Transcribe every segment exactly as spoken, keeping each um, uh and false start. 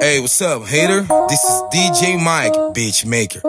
Hey, what's up, hater? This is D J Mike, Beat Maker.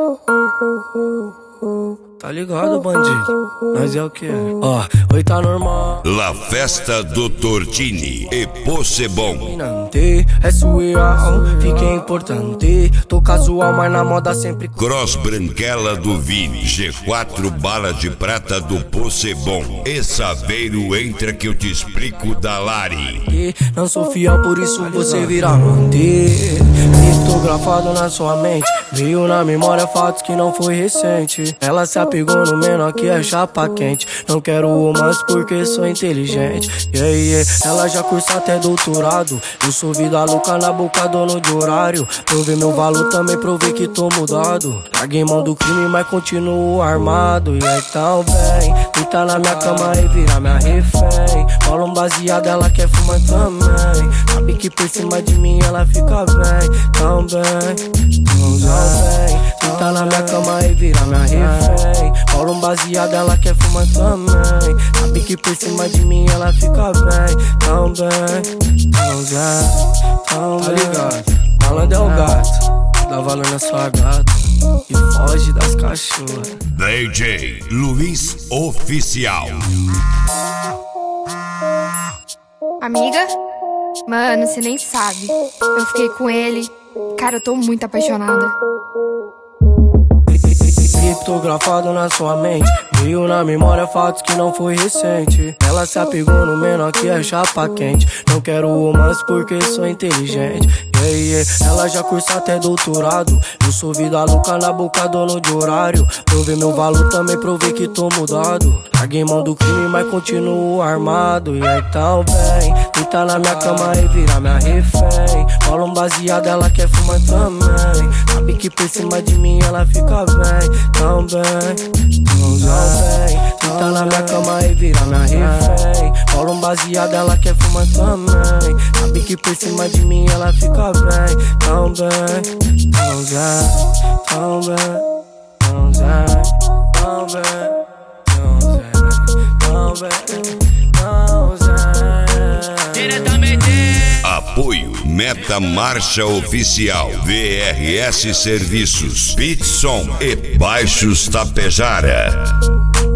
Tá ligado, bandido? Mas é o que? Ó, oh, oi, tá normal. La Festa do Tortini e Possebon. É surreal, fica importante. Tô casual, mas na moda sempre. Cross Branquela do Vini, G quatro Bala de Prata do Possebon. E Saveiro entra que eu te explico da Lari. Não sou fiel, por isso você virá manter. Criptografado na sua mente, veio na memória fatos que não foi recente. Ela se apegou no menor que é chapa quente. Não quero romance porque sou inteligente. Yeah, yeah. Ela já cursa até doutorado. Eu sou vida louca na boca, dono de horário. Provei meu valor, também provei que tô mudado. Larguei mão do crime, mas continuo armado. E aí tão bem, deita na minha cama e vira minha refém. Rola um baseado, ela quer fumar também. Sabe que por cima de mim ela fica bem. Tão bem, tão bem. Deita na minha cama e vira minha refém. Rola um baseado, ela quer fumar também. Sabe que por cima de mim ela fica bem. Tão bem, tão bem, tão bem. Tá ligado? Malandro é o gato, dá valor na sua gata e foge das cachorras. D J Luiz Oficial. Amiga? Mano, você nem sabe. Eu fiquei com ele. Cara, eu tô muito apaixonada. Criptografado na sua mente, veio na memória fatos que não foi recente. Ela se apegou no menor que é chapa quente. Não quero romance porque sou inteligente. Yeah, yeah. Ela já cursa até doutorado. Eu sou vida louca na boca, dono de horário. Provei meu valor, também provei que tô mudado. Larguei mão do crime, mas continuo armado. E aí tão bem, deita na minha cama e vira minha refém. Rola um baseado, ela quer fumar também. Sabe que por cima de mim ela fica bem. Tão bem, tão bem. Deita na minha cama e vira minha refém. Rola um baseado, ela quer fumar também. Sabe que por cima de mim ela fica bem. Tão bem, tão bem, tão bem, tão bem, tão bem, tão bem, tão bem. Diretamente. Apoio Meta Marcha Oficial, V R S Serviços, Pitson e Baixos Tapejara.